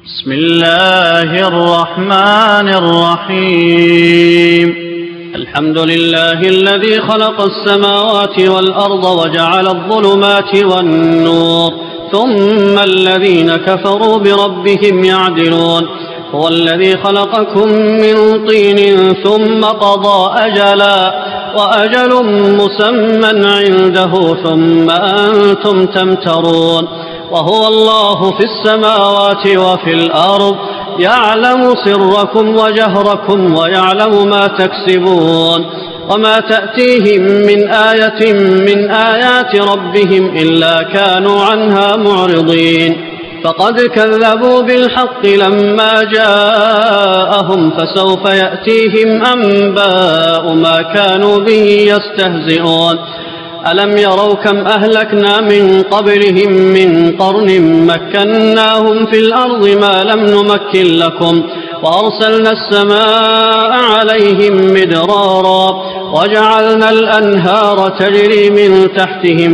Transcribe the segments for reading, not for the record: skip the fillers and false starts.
بسم الله الرحمن الرحيم. الحمد لله الذي خلق السماوات والأرض وجعل الظلمات والنور، ثم الذين كفروا بربهم يعدلون. هو الذي خلقكم من طين ثم قضى أجلا، وأجل مسمى عنده، ثم أنتم تمترون. وهو الله في السماوات وفي الأرض، يعلم سركم وجهركم ويعلم ما تكسبون. وما تأتيهم من آية من آيات ربهم إلا كانوا عنها معرضين. فقد كذبوا بالحق لما جاءهم، فسوف يأتيهم أنباء ما كانوا به يستهزئون. ألم يروا كم أهلكنا من قبلهم من قرن مكناهم في الأرض ما لم نمكن لكم، وأرسلنا السماء عليهم مدرارا، وجعلنا الأنهار تجري من تحتهم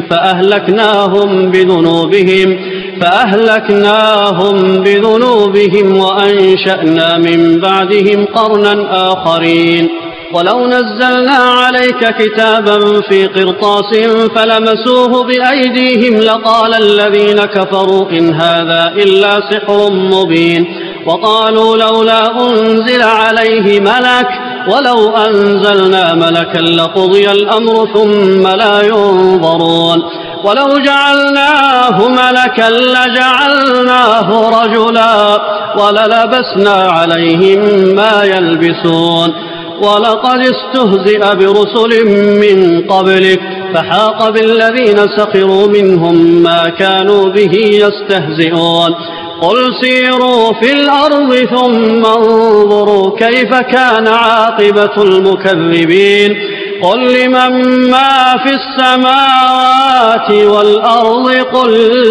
فأهلكناهم بذنوبهم وأنشأنا من بعدهم قرنا آخرين. ولو نزلنا عليك كتابا في قرطاس فلمسوه بأيديهم لقال الذين كفروا إن هذا إلا سحر مبين. وقالوا لولا أنزل عليه ملك، ولو أنزلنا ملكا لقضي الأمر ثم لا ينظرون. ولو جعلناه ملكا لجعلناه رجلا، وللبسنا عليهم ما يلبسون. ولقد استهزئ برسل من قبلك فحاق بالذين سخروا منهم ما كانوا به يستهزئون. قل سيروا في الأرض ثم انظروا كيف كان عاقبة المكذبين. قل لمن ما في السماوات والأرض قل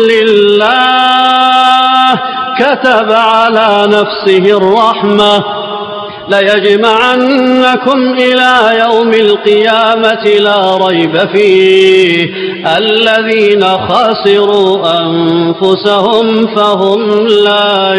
لله، كتب على نفسه الرحمة ليجمعنكم إلى يوم القيامة لا ريب فيه. الذين خسروا أنفسهم فهم لا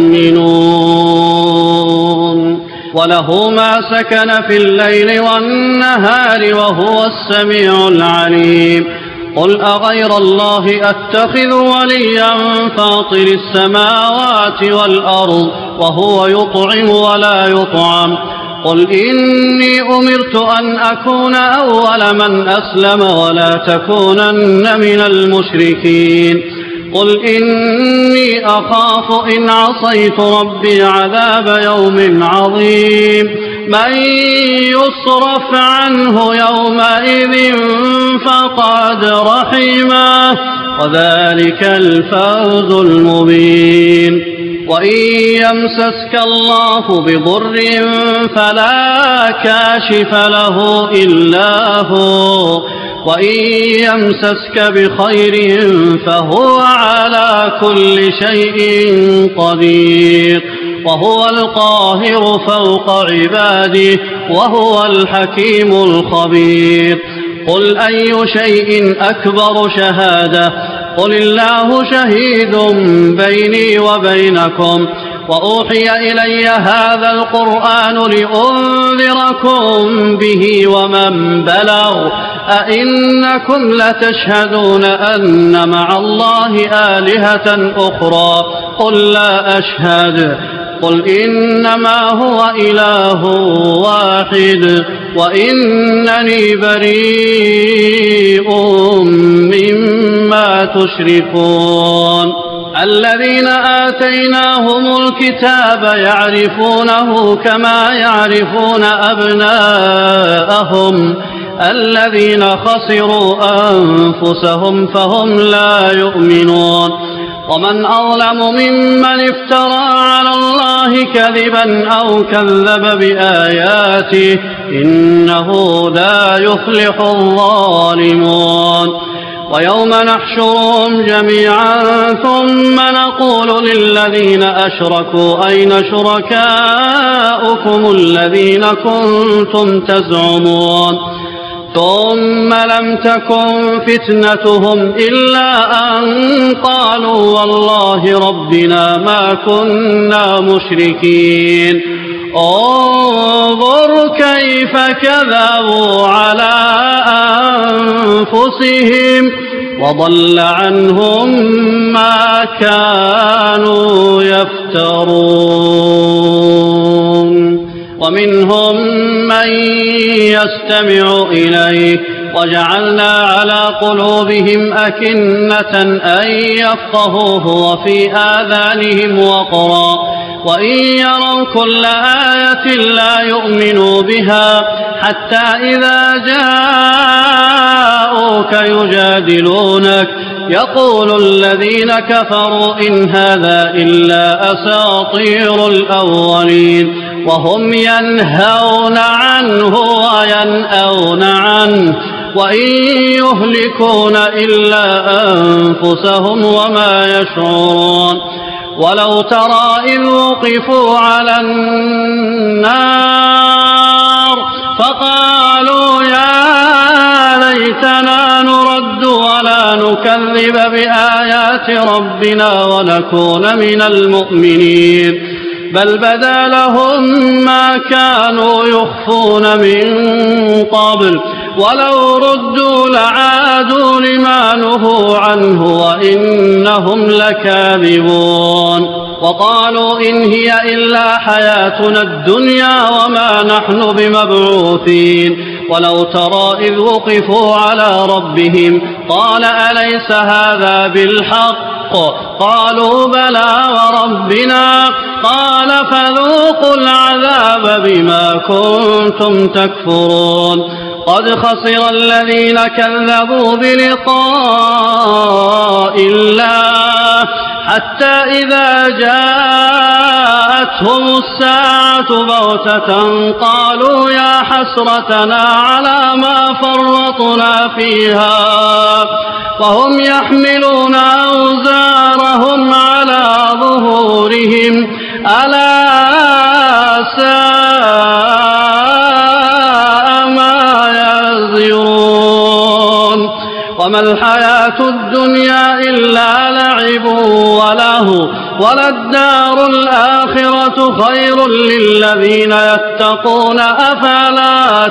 يؤمنون. وله ما سكن في الليل والنهار وهو السميع العليم. قل أغير الله أتخذ وليا فاطر السماوات والأرض وهو يطعم ولا يطعم. قل إني أمرت أن أكون أول من أسلم ولا تكونن من المشركين. قل إني أخاف إن عصيت ربي عذاب يوم عظيم. من يصرف عنه يومئذ فقد رحمه، وذلك الفوز المبين. وإن يمسسك الله بضر فلا كاشف له إلا هو، وإن يمسسك بخير فهو على كل شيء قدير. وهو القاهر فوق عباده وهو الحكيم الخبير. قل أي شيء أكبر شهادة؟ قل الله شهيد بيني وبينكم. وأوحي إلي هذا القرآن لأنذركم به ومن بلغ. أئنكم لتشهدون أن مع الله آلهة أخرى؟ قل لا أشهد. قل إنما هو إله واحد وإنني بريء مما تشركون. الذين آتيناهم الكتاب يعرفونه كما يعرفون أبناءهم. الذين خسروا أنفسهم فهم لا يؤمنون. ومن أظلم ممن افترى على الله كذبا أو كذب بآياته، إنه لا يفلح الظالمون. ويوم نحشرهم جميعا ثم نقول للذين أشركوا أين شركاؤكم الذين كنتم تزعمون؟ ثم لم تكن فتنتهم إلا أن قالوا والله ربنا ما كنا مشركين انظر كيف كذبوا على أنفسهم وضل عنهم ما كانوا يفترون ومنهم من يستمع إليك وجعلنا على قلوبهم أكنة أن يفقهوه وفي آذانهم وقرا وإن يروا كل آية لا يؤمنوا بها حتى إذا جاءوك يجادلونك يقول الذين كفروا إن هذا إلا أساطير الأولين وهم ينهون عنه وينأون عنه وإن يهلكون إلا أنفسهم وما يشعرون ولو ترى إذ وقفوا على النار فقالوا يا ليتنا نرد ولا نكذب بآيات ربنا ونكون من المؤمنين بل بدا لهم ما كانوا يخفون من قبل ولو ردوا لعادوا لما نهوا عنه وإنهم لكاذبون وقالوا إن هي إلا حياتنا الدنيا وما نحن بمبعوثين ولو ترى إذ وقفوا على ربهم قال أليس هذا بالحق قالوا بلى وربنا قال فذوقوا العذاب بما كنتم تكفرون قد خسر الذين كذبوا بلقاء الله حتى إذا جاءتهم الساعة بغتة قالوا يا حسرتنا على ما فرطنا فيها وهم يحملون أوزارهم على ظهورهم ألا ساء ما يزرون وما الحياة الدنيا إلا لعب وله وللدار الآخرة خير للذين يتقون أفلا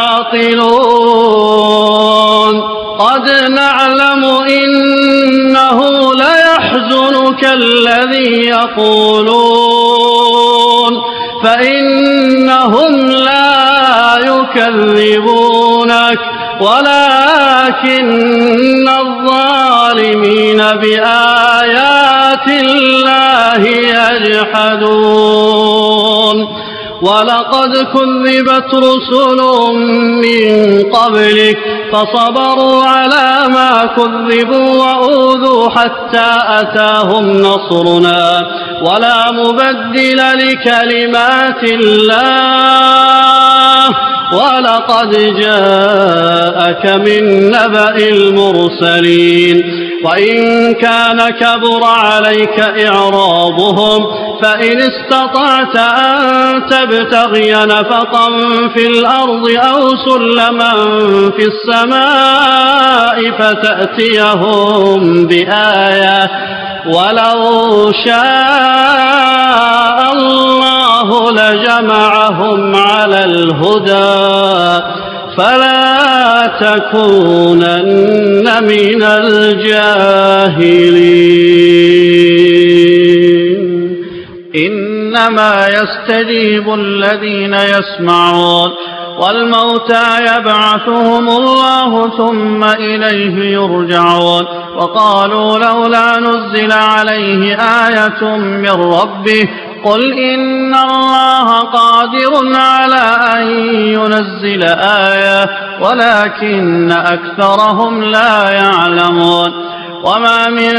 تعقلون قد نعلم إنه ليحزنك الذي يقولون فإنهم لا يكذبونك ولكن الظالمين بآيات الله يجحدون ولقد كذبت رسل من قبلك فصبروا على ما كذبوا وأوذوا حتى أتاهم نصرنا ولا مبدل لكلمات الله ولقد جاءك من نبأ المرسلين وإن كان كبر عليك إعراضهم فإن استطعت أن تبتغي نفقا في الأرض أو سلما في السماء فتأتيهم بآية ولو شاء الله لجمعهم على الهدى فلا تكونن من الجاهلين إنما يستجيب الذين يسمعون والموتى يبعثهم الله ثم إليه يرجعون وقالوا لولا نزل عليه آية من ربه قل إن الله قادر على أن ينزل آية ولكن أكثرهم لا يعلمون وما من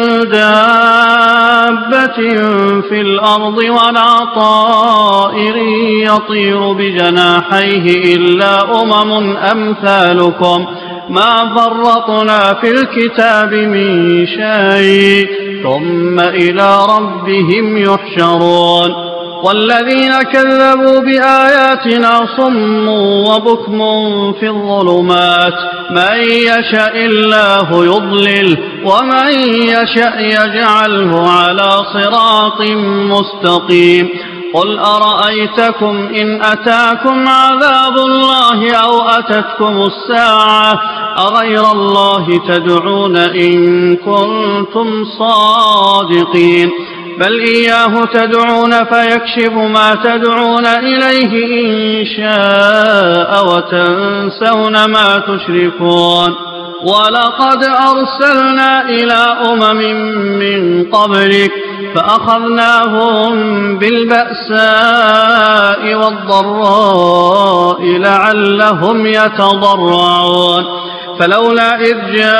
دابة في الأرض ولا طائر يطير بجناحيه إلا أمم أمثالكم ما فرطنا في الكتاب من شيء ثم إلى ربهم يحشرون والذين كذبوا بآياتنا صم وبكم في الظلمات من يشاء الله يضلل ومن يشاء يجعله على صراط مستقيم قل أرأيتكم إن أتاكم عذاب الله أو أتتكم الساعة أغير الله تدعون إن كنتم صادقين بل إياه تدعون فيكشف ما تدعون إليه إن شاء وتنسون ما تشركون ولقد أرسلنا إلى من قبلك فأخذناهم بالبأساء والضراء لعلهم يتضرعون فلولا إذ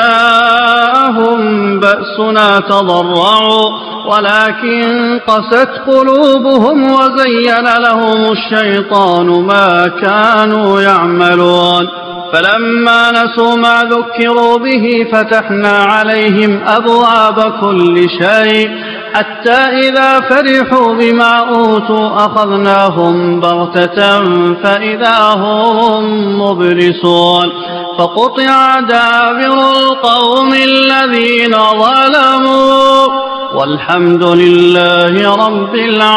جاءهم بأسنا تضرعوا ولكن قست قلوبهم وزين لهم الشيطان ما كانوا يعملون فلما نسوا ما ذكروا به فتحنا عليهم أبواب كل شيء حتى إذا فرحوا بما أوتوا أخذناهم بغتة فإذا هم مبلسون فقطع دابر القوم الذين ظلموا والحمد لله رب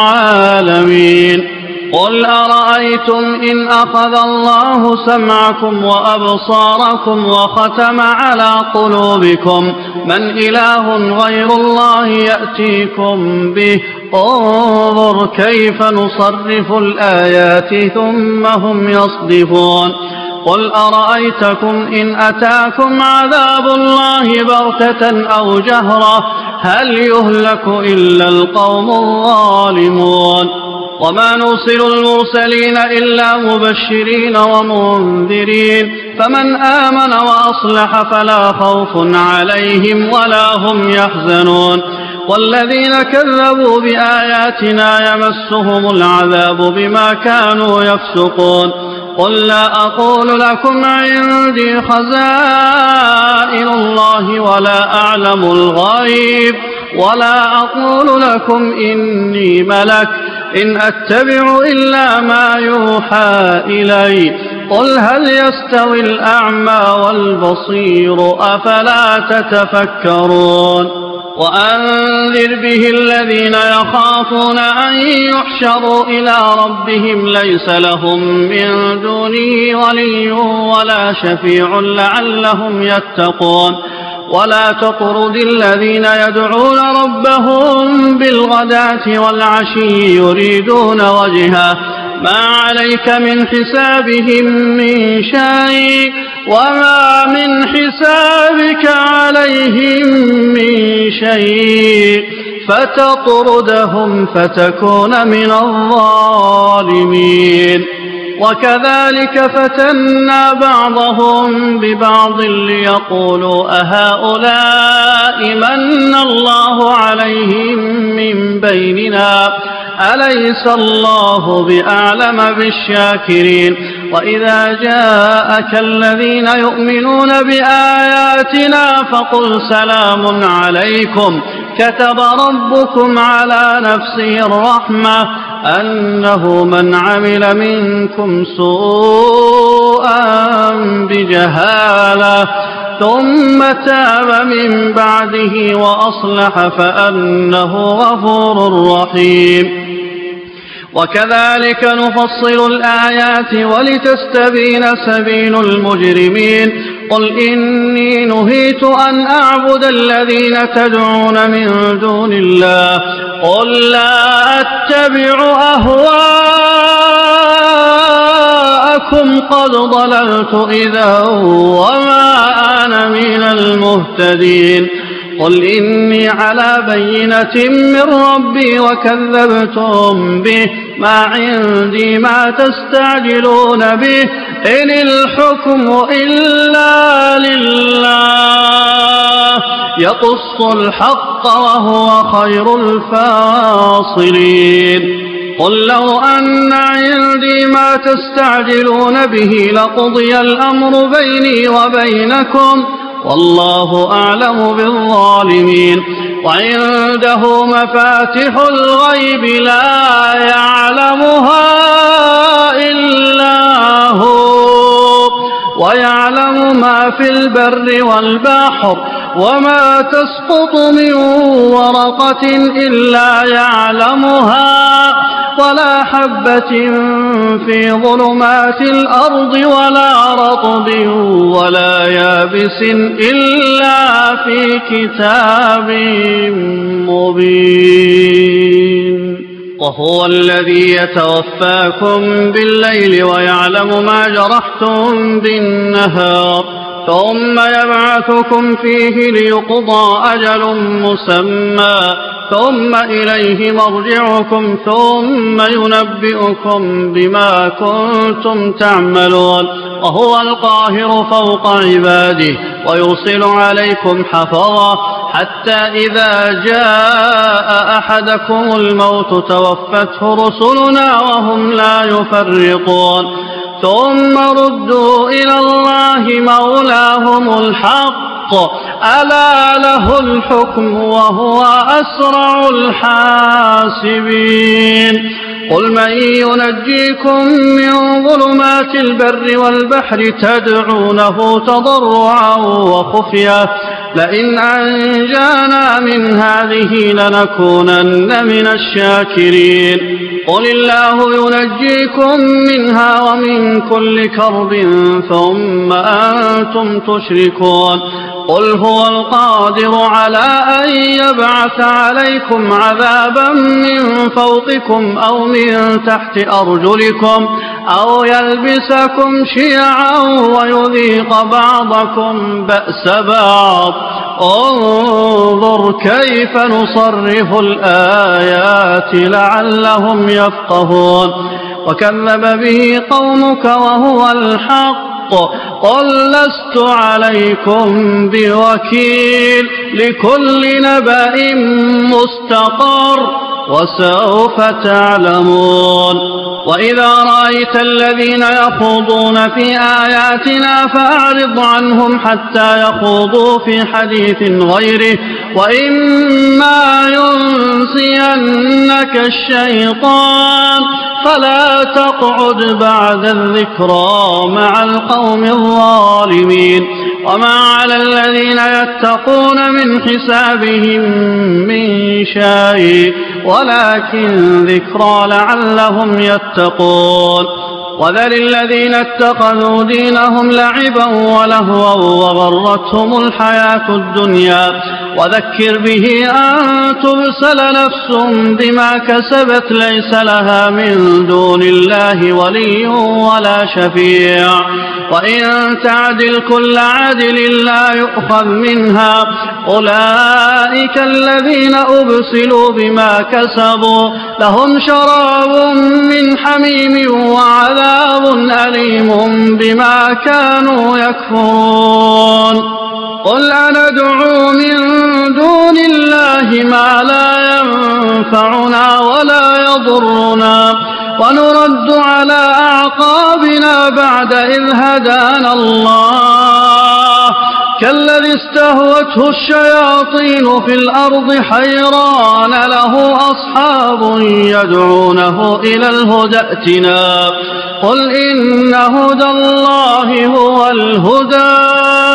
العالمين قل أرأيتم إن أخذ الله سمعكم وأبصاركم وختم على قلوبكم من إله غير الله يأتيكم به انظر كيف نصرف الآيات ثم هم يصدفون قل أرأيتكم إن أتاكم عذاب الله بغتة أو جهرة هل يهلك إلا القوم الظالمون وما نرسل المرسلين إلا مبشرين ومنذرين فمن آمن وأصلح فلا خوف عليهم ولا هم يحزنون والذين كذبوا بآياتنا يمسهم العذاب بما كانوا يفسقون قل لا أقول لكم عندي خزائن الله ولا أعلم الغيب ولا أقول لكم إني ملك إن أتبع إلا ما يوحى إلي قل هل يستوي الأعمى والبصير أفلا تتفكرون وأنذر به الذين يخافون أن يحشروا إلى ربهم ليس لهم من دونه ولي ولا شفيع لعلهم يتقون ولا تطرد الذين يدعون ربهم بالغداة والعشي يريدون وجهه ما عليك من حسابهم من شيء وما من حسابك عليهم من شيء فتطردهم فتكون من الظالمين وكذلك فتنا بعضهم ببعض ليقولوا أهؤلاء من الله عليهم من بيننا أليس الله بأعلم بالشاكرين وإذا جاءك الذين يؤمنون بآياتنا فقل سلام عليكم كتب ربكم على نفسه الرحمة أنه من عمل منكم سوءا بجهالة ثم تاب من بعده وأصلح فأنه غفور رحيم وكذلك نفصل الآيات ولتستبين سبيل المجرمين قل إني نهيت أن أعبد الذين تدعون من دون الله قل لا أتبع أهواءكم قد ضللت إذا وما أنا من المهتدين قل إني على بينة من ربي وكذبتم به ما عندي ما تستعجلون به إن الحكم إلا لله يقص الحق وهو خير الفاصلين قل لو أن عندي ما تستعجلون به لقضي الأمر بيني وبينكم والله أعلم بالظالمين. وعنده مفاتح الغيب لا يعلمها إلا هو، ويعلم ما في البر والبحر، وما تسقط من ورقة إلا يعلمها، ولا حبة في ظلمات الأرض ولا رطب ولا يابس إلا في كتاب مبين. وهو الذي يتوفاكم بالليل ويعلم ما جرحتم بالنهار، ثم يبعثكم فيه ليقضى أجل مسمى، ثم إليه مرجعكم ثم ينبئكم بما كنتم تعملون. وهو القاهر فوق عباده ويرسل عليكم حفظة حتى إذا جاء أحدكم الموت توفته رسلنا وهم لا يفرطون، ثم ردوا إلى الله مولاهم الحق ألا له الحكم وهو أسرع الحاسبين. قل من ينجيكم من ظلمات البر والبحر تدعونه تضرعا وخفيا لئن أنجانا من هذه لنكونن من الشاكرين. قل الله ينجيكم منها ومن كل كرب ثم أنتم تشركون. قل هو القادر على أن يبعث عليكم عذابا من فوقكم أو من تحت أرجلكم أو يلبسكم شيعا ويذيق بعضكم بأس بعض. انظر كيف نصرف الآيات لعلهم يفقهون. وكذب به قومك وهو الحق قل لست عليكم بوكيل لكل نبأ مستقر وسوف تعلمون. وإذا رأيت الذين يخوضون في آياتنا فأعرض عنهم حتى يخوضوا في حديث غيره، وإما ينسينك الشيطان فلا تقعد بعد الذكرى مع القوم الظالمين. وما على الذين يتقون من حسابهم من شيء ولكن ذكرى لعلهم يتقون. وذر الذين اتخذوا دينهم لعبا ولهوا وغرتهم الحياة الدنيا وذكر به أن تبسل نفس بما كسبت ليس لها من دون الله ولي ولا شفيع، وإن تعدل كل عدل لا يؤخذ منها. أولئك الذين أبسلوا بما كسبوا لهم شراب من حميم وعذاب أليم بما كانوا يكفرون. قل أندعو من دون الله ما لا ينفعنا ولا يضرنا ونرد على أعقابنا بعد إذ هدانا الله كالذي استهوته الشياطين في الأرض حيران له أصحاب يدعونه إلى الهدى ائتنا. قل إن هدى الله هو الهدى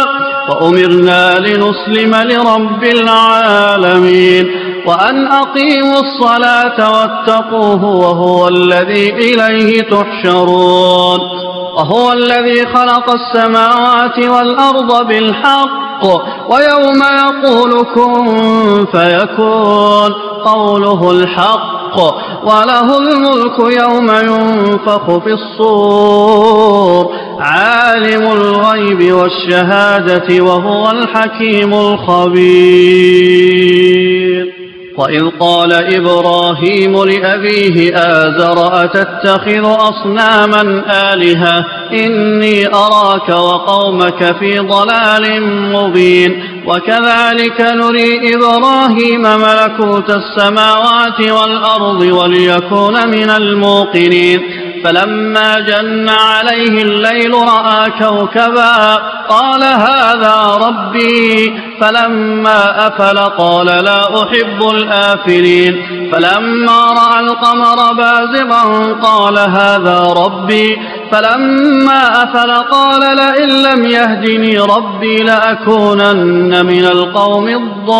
وأمرنا لنسلم لرب العالمين وأن أقيموا الصلاة واتقوه وهو الذي إليه تحشرون. وهو الذي خلق السماوات والأرض بالحق ويوم يقول كن فيكون قوله الحق وله الملك يوم ينفخ في الصور عالم الغيب والشهادة وهو الحكيم الخبير. وإذ قال إبراهيم لأبيه آزر أتتخذ أصناما آلهة إني أراك وقومك في ضلال مبين. وكذلك نري إبراهيم ملكوت السماوات والأرض وليكون من الموقنين فلما جن عليه الليل رأى كوكبا قال هذا ربي فلما أفل قال لا أحب الآفلين فلما رأى القمر بازغا قال هذا ربي فلما أفل قال لئن لم يهدني ربي لأكونن من القوم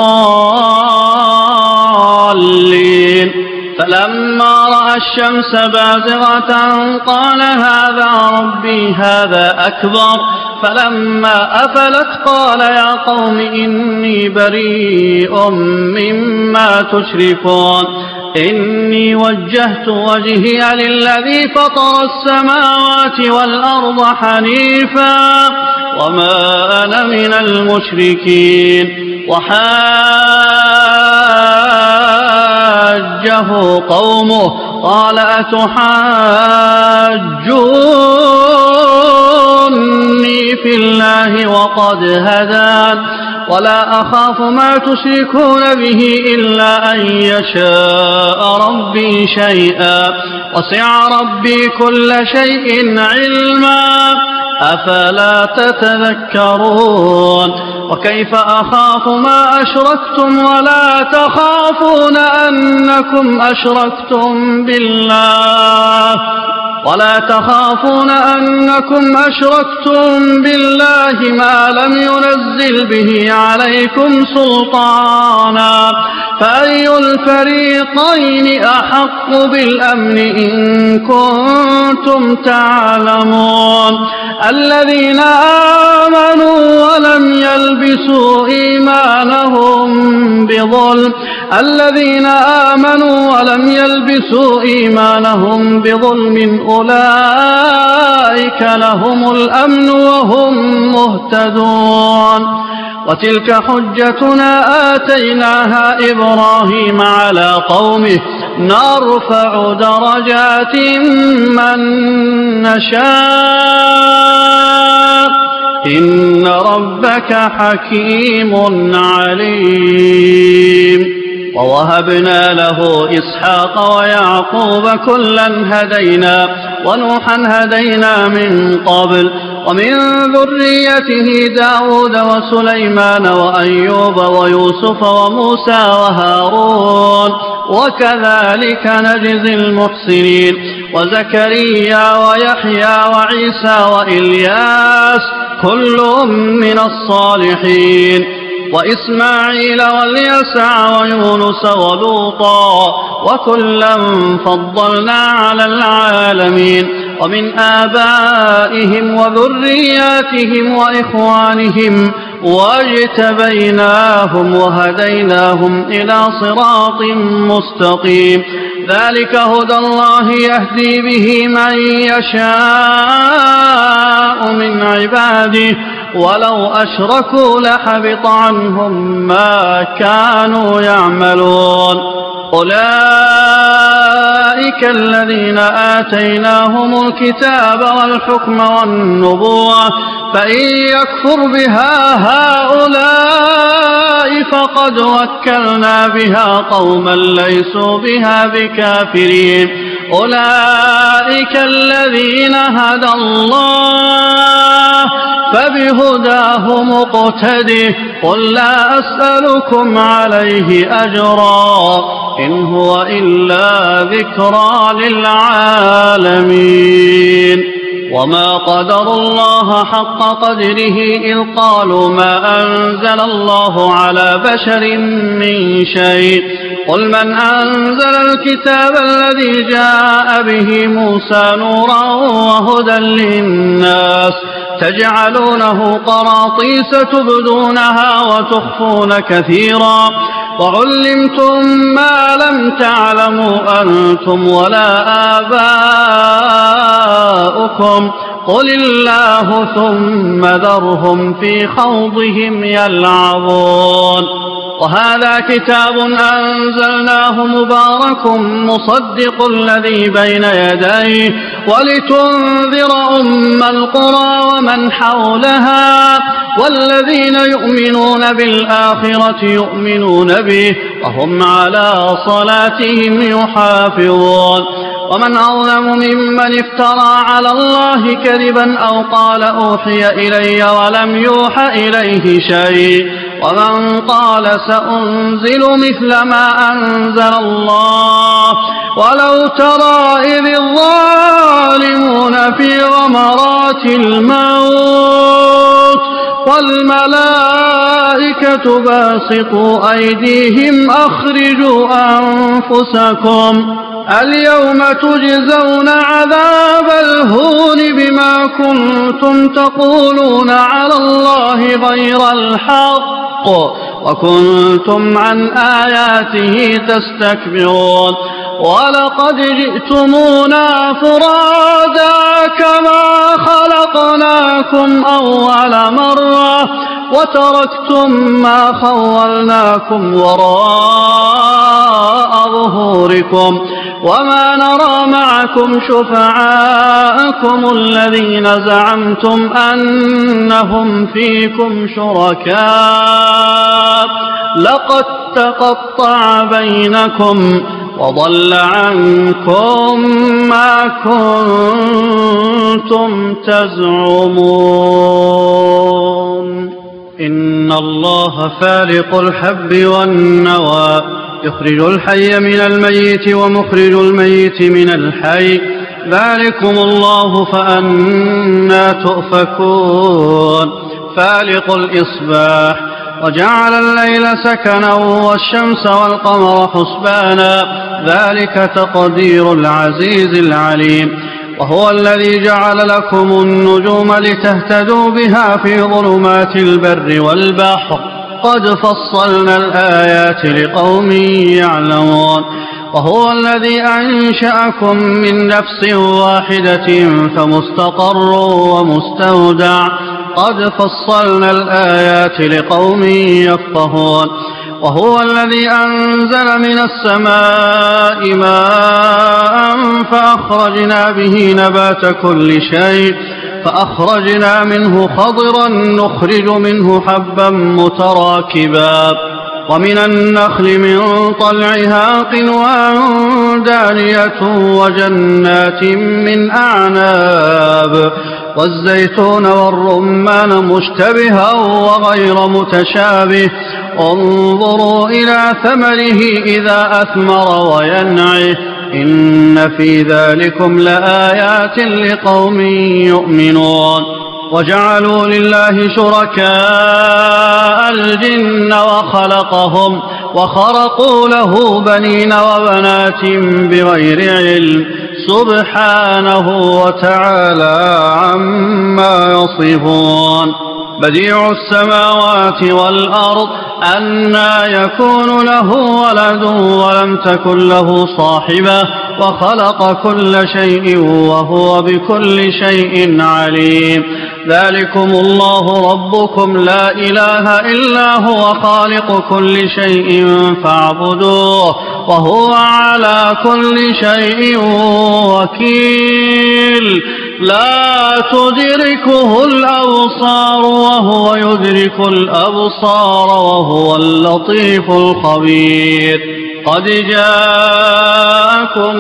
الضالين فلما رأى الشمس بازغة قال هذا ربي هذا أكبر فلما أفلت قال يا قوم إني بريء مما تشركون إني وجهت وجهي للذي فطر السماوات والأرض حنيفا وما أنا من المشركين وحاجه قومه قال أتحاجوني في الله وقد هدان ولا أخاف ما تشركون به إلا أن يشاء ربي شيئا وسع ربي كل شيء علما أفلا تتذكرون وكيف أخاف ما أشركتم ولا تخافون أنكم أشركتم بالله ما لم ينزل به عليكم سلطانا فأي الفريقين أحق بالأمن إن كنتم تعلمون الذين آمنوا ولم يلبسوا إيمانهم بظلم أولئك لهم الأمن وهم مهتدون وتلك حجتنا آتيناها إبراهيم على قومه نرفع درجات من نشاء إن ربك حكيم عليم ووهبنا له إسحاق ويعقوب كلا هدينا ونوحا هدينا من قبل ومن ذريته داود وسليمان وأيوب ويوسف وموسى وهارون وكذلك نجزي المحسنين وزكريا ويحيى وعيسى وإلياس كل من الصالحين وإسماعيل واليسع ويونس ولوطا وكلا فضلنا على العالمين ومن آبائهم وذرياتهم وإخوانهم واجتبيناهم وهديناهم إلى صراط مستقيم ذلك هدى الله يهدي به من يشاء من عباده ولو أشركوا لحبط عنهم ما كانوا يعملون أولئك الذين آتيناهم الكتاب والحكم والنبوة فإن يكفر بها هؤلاء فقد وكلنا بها قوما ليسوا بها بكافرين أولئك الذين هدى الله فبهداه مقتده قل لا أسألكم عليه أجرا إن هو إلا ذكرى للعالمين وما قدروا الله حق قدره إذ قالوا ما أنزل الله على بشر من شيء قل من أنزل الكتاب الذي جاء به موسى نورا وهدى للناس تجعلونه قراطيس تبدونها وتخفون كثيرا وعلمتم ما لم تعلموا أنتم ولا آباؤكم قل الله ثم ذرهم في خوضهم يلعبون وهذا كتاب أنزلناه مبارك مصدق الذي بين يديه ولتنذر أم القرى ومن حولها والذين يؤمنون بالآخرة يؤمنون به وهم على صلاتهم يحافظون ومن أظلم ممن افترى على الله كذبا أو قال أوحي إلي ولم يوح إليه شيء ومن قال سأنزل مثل ما أنزل الله ولو ترى إذ الظالمون في غمرات الموت والملائكة باسطوا أيديهم أخرجوا أنفسكم اليوم تجزون عذاب الهون بما كنتم تقولون على الله غير الحق وكنتم عن آياته تستكبرون ولقد جئتمونا فرادا كما خلقناكم أول مرة وتركتم ما خولناكم وراء ظهوركم وما نرى معكم شفعاءكم الذين زعمتم أنهم فيكم شركاء لقد تقطع بينكم وضل عنكم ما كنتم تزعمون إن الله فالق الحب والنوى يخرج الحي من الميت ومخرج الميت من الحي ذلكم الله فأنى تؤفكون فالق الإصباح وجعل الليل سكنا والشمس والقمر حسبانا ذلك تقدير العزيز العليم وهو الذي جعل لكم النجوم لتهتدوا بها في ظلمات البر والبحر قد فصلنا الآيات لقوم يعلمون وهو الذي أنشأكم من نفس واحدة فمستقر ومستودع قد فصلنا الآيات لقوم يفقهون وهو الذي أنزل من السماء ماء فأخرجنا به نبات كل شيء فأخرجنا منه خضرا نخرج منه حبا متراكبا ومن النخل من طلعها قنوان دانية وجنات من أعناب والزيتون والرمان مشتبها وغير متشابه انظروا إلى ثمره إذا أثمر وينعه إن في ذلكم لآيات لقوم يؤمنون وجعلوا لله شركاء الجن وخلقهم وخرقوا له بنين وبنات بغير علم سبحانه وتعالى عما يصفون بديع السماوات والأرض أنى يكون له ولد ولم تكن له صاحبة وخلق كل شيء وهو بكل شيء عليم ذلكم الله ربكم لا إله إلا هو خالق كل شيء فاعبدوه وهو على كل شيء وكيل لا تدركه الأبصار وهو يدرك الأبصار وهو اللطيف الخبير قد جاءكم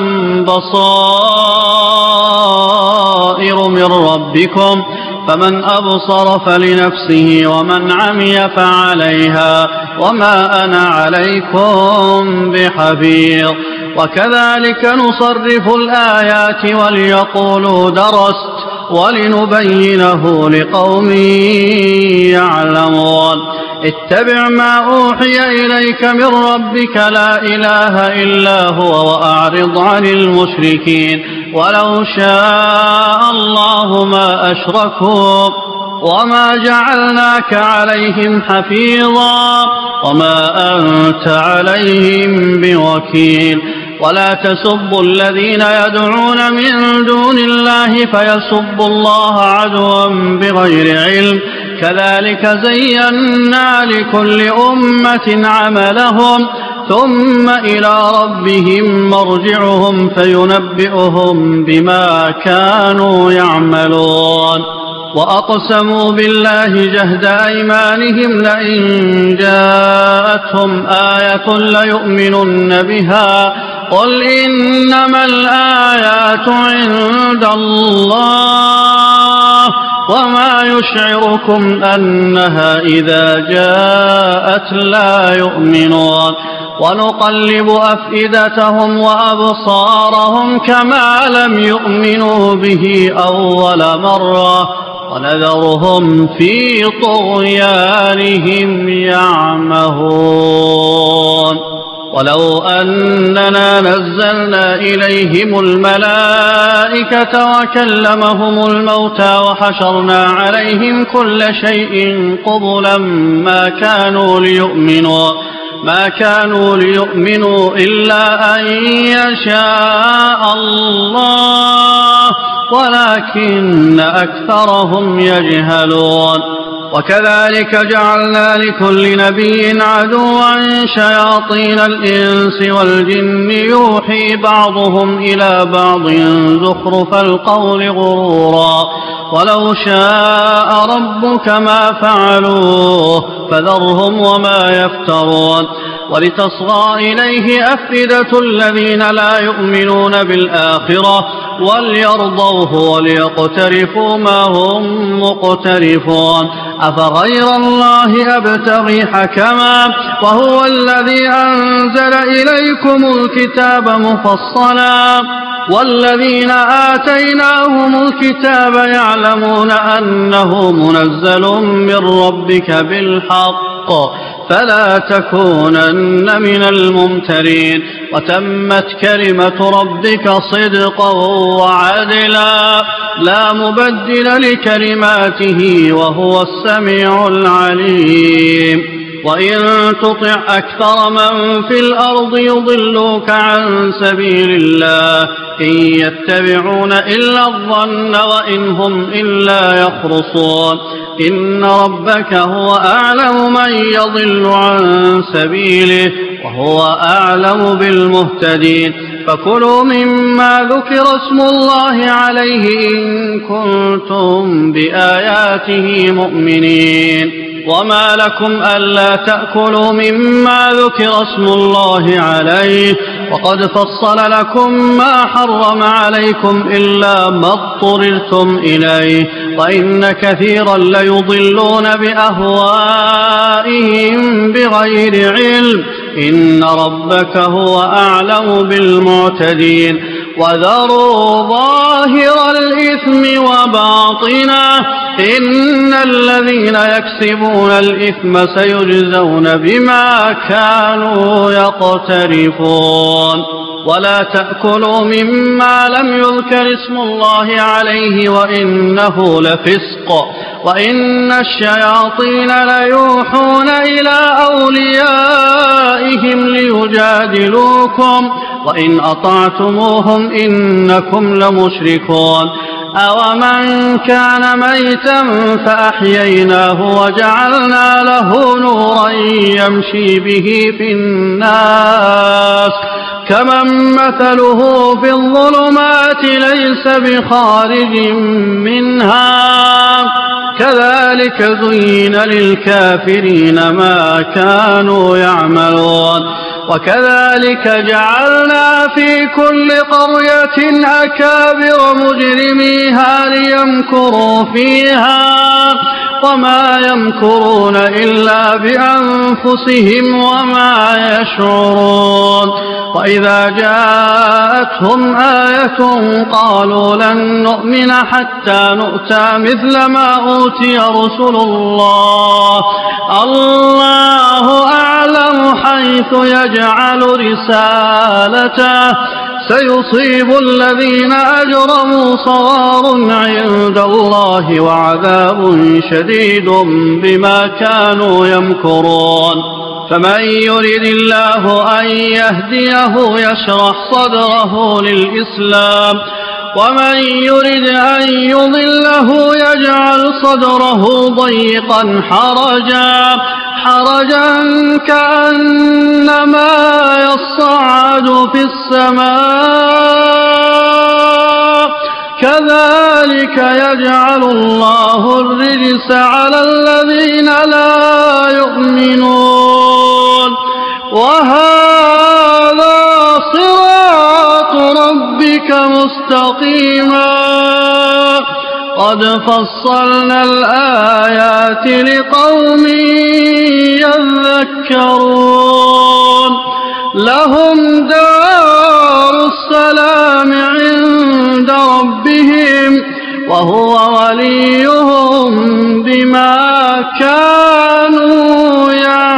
بصائر من ربكم فمن أبصر فلنفسه ومن عمي فعليها وما أنا عليكم بحفيظ وكذلك نصرف الآيات وليقولوا درست ولنبينه لقوم يعلمون اتبع ما أوحي إليك من ربك لا إله إلا هو وأعرض عن المشركين ولو شاء الله ما أشركوا وما جعلناك عليهم حفيظا وما أنت عليهم بوكيل ولا تسبوا الذين يدعون من دون الله فيسبوا الله عدوا بغير علم كذلك زينا لكل أمة عملهم ثم إلى ربهم مرجعهم فينبئهم بما كانوا يعملون وأقسموا بالله جهد أيمانهم لئن جاءتهم آية ليؤمنن بها قل إنما الآيات الساعة عند الله وما يشعركم أنها إذا جاءت لا يؤمنون ونقلب أفئدتهم وأبصارهم كما لم يؤمنوا به أول مرة ونذرهم في طغيانهم يعمهون ولو أننا نزلنا إليهم الملائكة وكلمهم الموتى وحشرنا عليهم كل شيء قبلا ما كانوا ليؤمنوا إلا أن يشاء الله ولكن أكثرهم يجهلون وكذلك جعلنا لكل نبي عدوا شياطين الإنس والجن يوحي بعضهم إلى بعض زخرف القول غرورا ولو شاء ربك ما فعلوه فذرهم وما يفترون ولتصغى إليه أفئدة الذين لا يؤمنون بالآخرة وليرضوه وليقترفوا ما هم مقترفون أفغير الله أبتغي حكما وهو الذي أنزل إليكم الكتاب مفصلا والذين آتيناهم الكتاب يعلمون أنه منزل من ربك بالحق فلا تكونن من الممترين وتمت كلمة ربك صدقا وعدلا لا مبدل لكلماته وهو السميع العليم وإن تطع أكثر من في الأرض يضلوك عن سبيل الله إن يتبعون إلا الظن وإن هم إلا يخرصون إن ربك هو أعلم من يضل عن سبيله وهو أعلم بالمهتدين فكلوا مما ذكر اسم الله عليه إن كنتم بآياته مؤمنين وما لكم ألا تأكلوا مما ذكر اسم الله عليه وقد فصل لكم ما حرم عليكم إلا ما اضطررتم إليه وإن كثيرا ليضلون بأهوائهم بغير علم إن ربك هو أعلم بالمعتدين وذروا ظاهر الإثم وباطنه إن الذين يكسبون الإثم سيجزون بما كانوا يقترفون ولا تأكلوا مما لم يذكر اسم الله عليه وإنه لفسق وإن الشياطين ليوحون إلى أوليائهم ليجادلوكم وإن أطعتموهم إنكم لمشركون أومن كان ميتا فأحييناه وجعلنا له نورا يمشي به في الناس كمن مثله في الظلمات ليس بخارج منها كذلك زين للكافرين ما كانوا يعملون وكذلك جعلنا في كل قرية أكابر مجرميها ليمكروا فيها وما يمكرون إلا بأنفسهم وما يشعرون وإذا جاءتهم آية قالوا لن نؤمن حتى نؤتى مثل ما أوتي رسل الله الله أعلم حيث يجعل رسالته سيصيب الذين أجرموا صغار عند الله وعذاب شديد بما كانوا يمكرون فمن يرد الله أن يهديه يشرح صدره للإسلام ومن يرد أن يضله يجعل صدره ضيقا حرجا كأنما يصعد في السماء كذلك يجعل الله الرجس على الذين لا يؤمنون وهذا صراط ربك ربك مستقيما قد فصلنا الآيات لقوم يذكرون لهم دار السلام عند ربهم وهو وليهم بما كانوا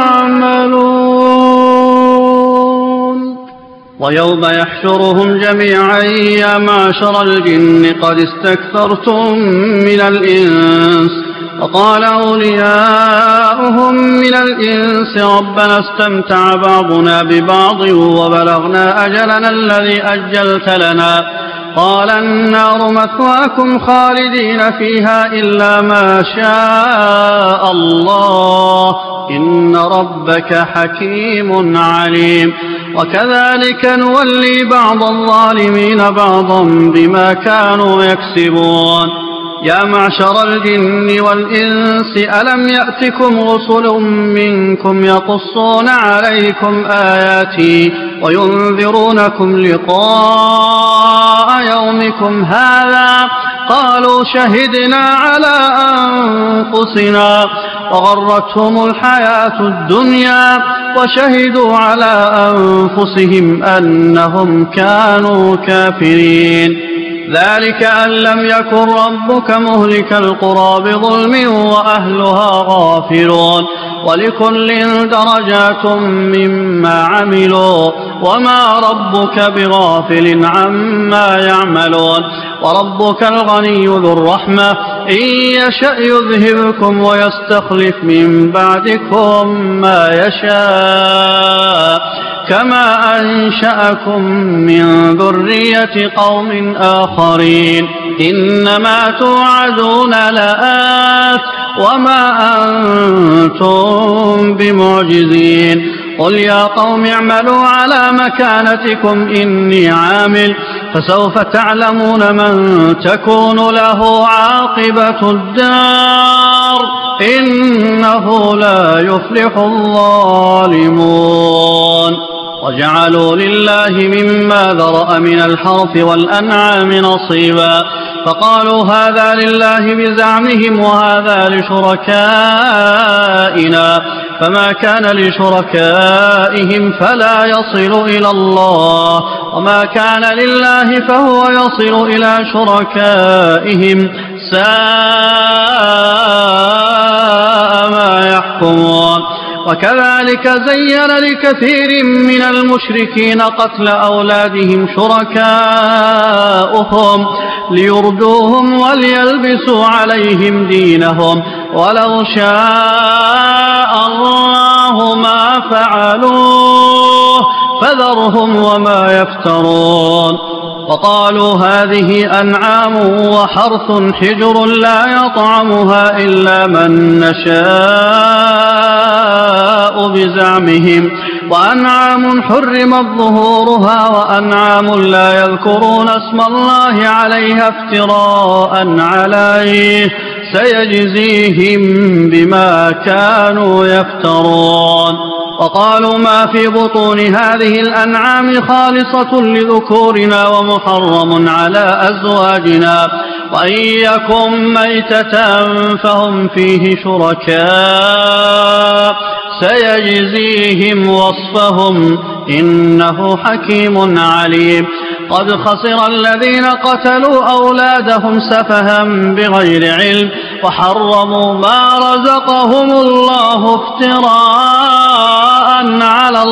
يعملون ويوم يحشرهم جميعا يا معشر الجن قد استكثرتم من الإنس وقال أولياؤهم من الإنس ربنا استمتع بعضنا ببعض وبلغنا أجلنا الذي أجلت لنا قال النار مثواكم خالدين فيها إلا ما شاء الله إن ربك حكيم عليم وكذلك نولي بعض الظالمين بعضا بما كانوا يكسبون يا معشر الجن والإنس ألم يأتكم رسل منكم يقصون عليكم آياتي وينذرونكم لقاء يومكم هذا قالوا شهدنا على أنفسنا وغرتهم الحياة الدنيا وشهدوا على أنفسهم أنهم كانوا كافرين ذلك أن لم يكن ربك مهلك القرى بظلم وأهلها غافلون ولكل درجات مما عملوا وما ربك بغافل عما يعملون وربك الغني ذو الرحمة إن يشأ يذهبكم ويستخلف من بعدكم ما يشاء كما أنشأكم من ذرية قوم آخرين إنما توعدون لآت وما أنتم بمعجزين قل يا قوم اعملوا على مكانتكم إني عامل فسوف تعلمون من تكون له عاقبة الدار إنه لا يفلح الظالمون وجعلوا لله مما ذرأ من الحرث والأنعام نصيبا فقالوا هذا لله بزعمهم وهذا لشركائنا فما كان لشركائهم فلا يصل إلى الله وما كان لله فهو يصل إلى شركائهم ساء ما يحكمون وكذلك زين لكثير من المشركين قتل أولادهم شركاؤهم ليردوهم وليلبسوا عليهم دينهم ولو شاء الله ما فعلوه فذرهم وما يفترون وقالوا هذه أنعام وحرث حجر لا يطعمها إلا من نشاء بزعمهم وأنعام حرمت ظهورها وأنعام لا يذكرون اسم الله عليها افتراء عليه سيجزيهم بما كانوا يفترون وقالوا ما في بطون هذه الأنعام خالصة لذكورنا ومحرم على أزواجنا وإن يكن ميتة فهم فيه شركاء سيجزيهم وصفهم إنه حكيم عليم قد خسر الذين قتلوا أولادهم سفها بغير علم وحرموا ما رزقهم الله افتراء على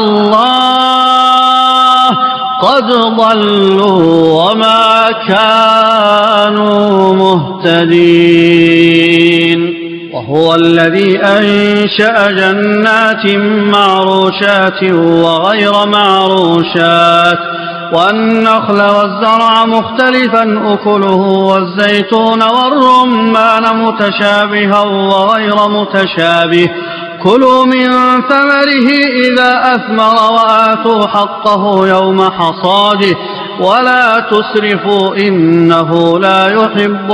الله قد ضلوا وما كانوا مهتدين وهو الذي أنشأ جنات معروشات وغير معروشات والنخل والزرع مختلفا أكله والزيتون والرمان متشابها وغير متشابه كلوا من ثمره إذا أثمر وآتوا حقه يوم حصاده ولا تسرفوا إنه لا يحب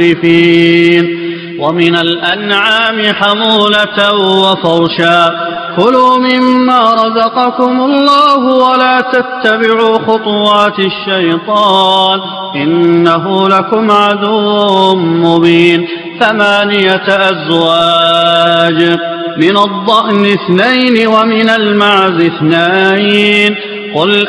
المسرفين ومن الأنعام حمولة وفرشا كلوا مما رزقكم الله ولا تتبعوا خطوات الشيطان إنه لكم عدو مبين 8 أزواج من الضأن 2 ومن المعز 2 قل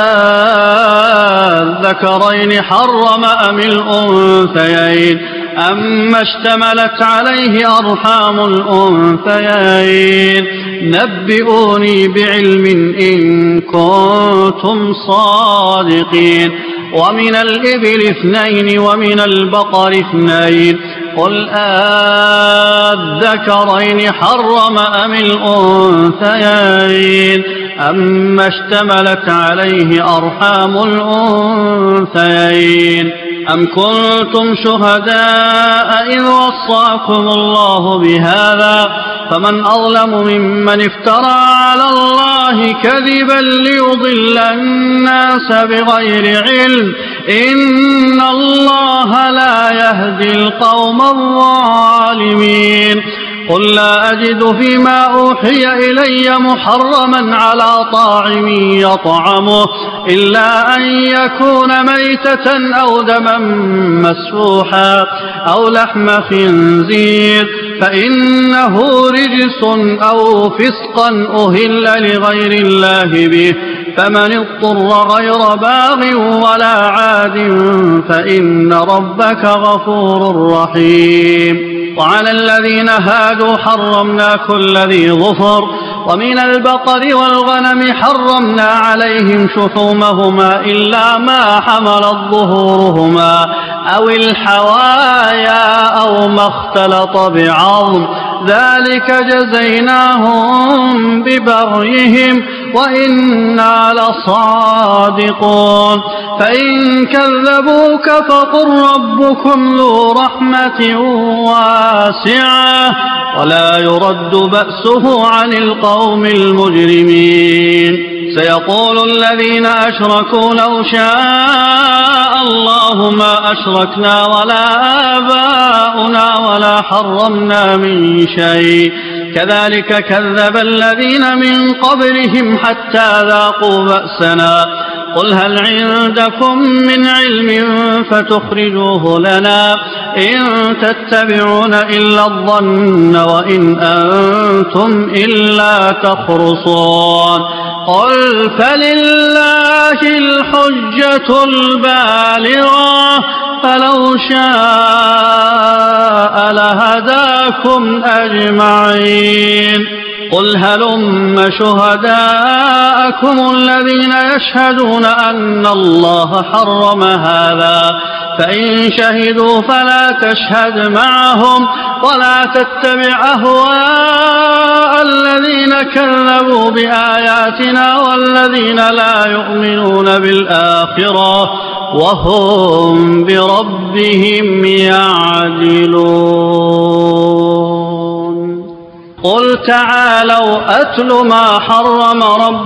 الذكرين حرم أم الأنثيين أما اشتملت عليه أرحام الأنثيين نبئوني بعلم إن كنتم صادقين ومن الإبل 2 ومن البقر 2 قل الذكرين حرم أم الأنثيين أما اشتملت عليه أرحام الأنثيين أم كنتم شهداء إذ وصاكم الله بهذا فمن أظلم ممن افترى على الله كذبا ليضل الناس بغير علم إن الله لا يهدي القوم الظالمين قل لا أجد فيما أوحي إلي محرما على طاعم يطعمه إلا أن يكون ميتة أو دما مسفوحا أو لحم خنزير فإنه رجس أو فسقا أهل لغير الله به فمن اضطر غير باغ ولا عاد فإن ربك غفور رحيم وعلى الذين هادوا حرمنا كل ذي ظفر ومن البقر والغنم حرمنا عليهم شحومهما إلا ما حملت ظهورهما أو الحوايا أو ما اختلط بعظم ذلك جزيناهم ببغيهم وإنا لصادقون فإن كذبوك فقل ربكم ذو رحمة واسعة ولا يرد بأسه عن القوم المجرمين سيقول الذين أشركوا لو شاء الله ما أشركنا ولا آباؤنا ولا حرمنا من شيء كذلك كذب الذين من قبلهم حتى ذاقوا بأسنا قل هل عندكم من علم فتخرجوه لنا إن تتبعون إلا الظن وإن أنتم إلا تخرصون قل فلله الحجة البالغة فلو شاء لهداكم أجمعين قل هلم شهداءكم الذين يشهدون أن الله حرم هذا فإن شهدوا فلا تشهد معهم ولا تتبع أهواء الذين كذبوا بآياتنا والذين لا يؤمنون بالآخرة وهم بربهم يعدلون قل تعالوا أتل ما حرم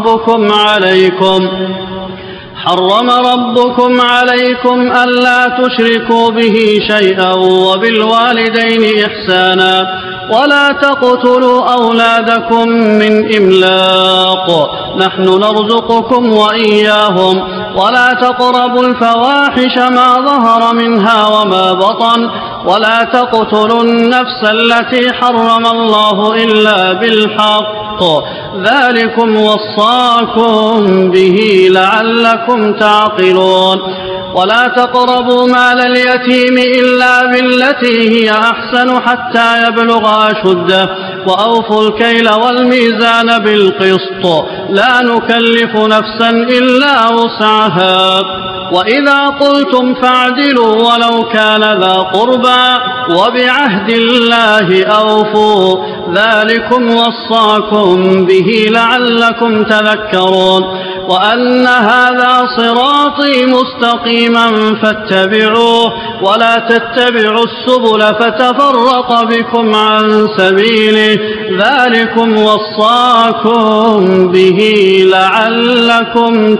ربكم عليكم ألا تشركوا به شيئا وبالوالدين إحسانا ولا تقتلوا أولادكم من إملاق نحن نرزقكم وإياهم ولا تقربوا الفواحش ما ظهر منها وما بطن ولا تقتلوا النفس التي حرم الله إلا بالحق ذلكم وصاكم به لعلكم تعقلون ولا تقربوا مال اليتيم إلا بالتي هي أحسن حتى يبلغ أشده وأوفوا الكيل والميزان بالقسط لا نكلف نفسا إلا وسعها وإذا قلتم فاعدلوا ولو كان ذا قربى وبعهد الله أوفوا ذلكم وصاكم به لعلكم تذكرون وأن هذا صراطي مستقيما فاتبعوه ولا تتبعوا السبل فتفرق بكم عن سبيله ذلكم وصاكم به لعلكم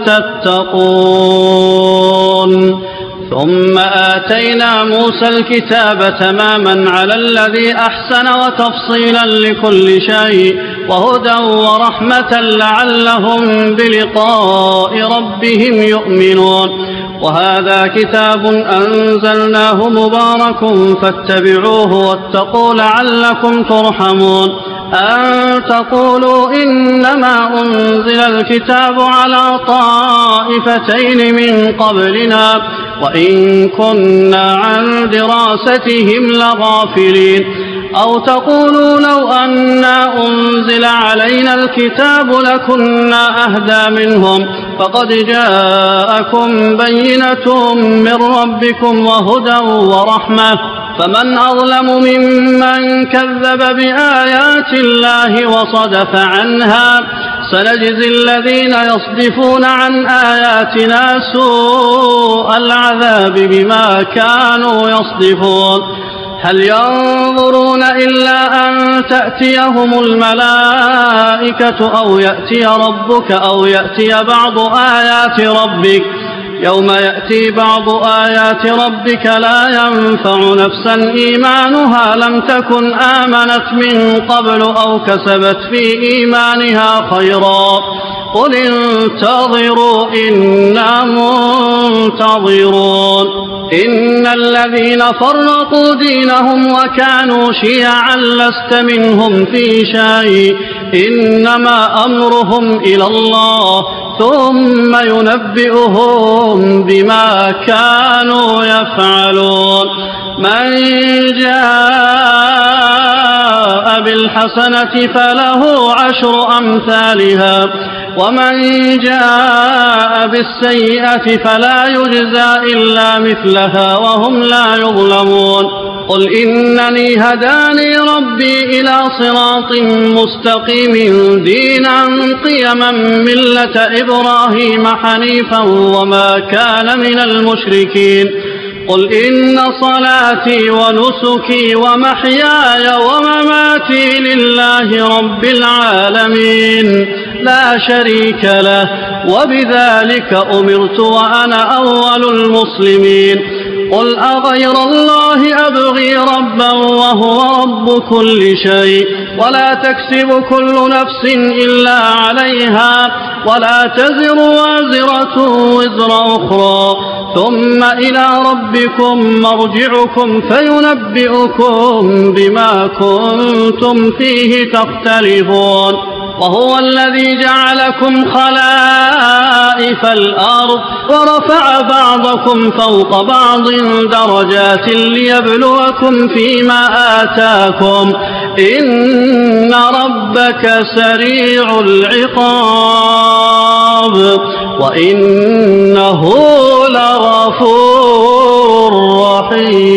تتقون ثم آتينا موسى الكتاب تماما على الذي أحسن وتفصيلا لكل شيء وهدى ورحمة لعلهم بلقاء ربهم يؤمنون. وهذا كتاب أنزلناه مبارك فاتبعوه واتقوا لعلكم ترحمون. أن تقولوا إنما أنزل الكتاب على طائفتين من قبلنا وإن كنا عن دراستهم لغافلين. أو تقولوا لو أنا أنزل علينا الكتاب لكنا أهدى منهم فقد جاءكم بينة من ربكم وهدى ورحمة فمن أظلم ممن كذب بآيات الله وصدف عنها سنجزي الذين يصدفون عن آياتنا سوء العذاب بما كانوا يصدفون. هل ينظرون إلا أن تأتيهم الملائكة أو يأتي ربك أو يأتي بعض آيات ربك يوم يأتي بعض آيات ربك لا ينفع نفسا إيمانها لم تكن آمنت من قبل أو كسبت في إيمانها خيرا قل انتظروا إنا منتظرون. إن الذين فرقوا دينهم وكانوا شيعا لست منهم في شيء إنما أمرهم إلى الله ثم ينبئهم بما كانوا يفعلون. من جاء بالحسنة فله 10 أمثالها ومن جاء بالسيئة فلا يجزى إلا مثلها وهم لا يظلمون. قل إنني هداني ربي إلى صراط مستقيم دينا قيما ملة إبراهيم حنيفا وما كان من المشركين. قل إن صلاتي ونسكي ومحياي ومماتي لله رب العالمين لا شريك له وبذلك أمرت وأنا أول المسلمين. قل أغير الله أبغي ربا وهو رب كل شيء ولا تكسب كل نفس إلا عليها ولا تزر وازرة وزر أخرى ثم إلى ربكم مرجعكم فينبئكم بما كنتم فيه تختلفون. وهو الذي جعلكم خلائف الأرض ورفع بعضكم فوق بعض درجات ليبلوكم فيما آتاكم إن ربك سريع العقاب وإنه لغفور رحيم.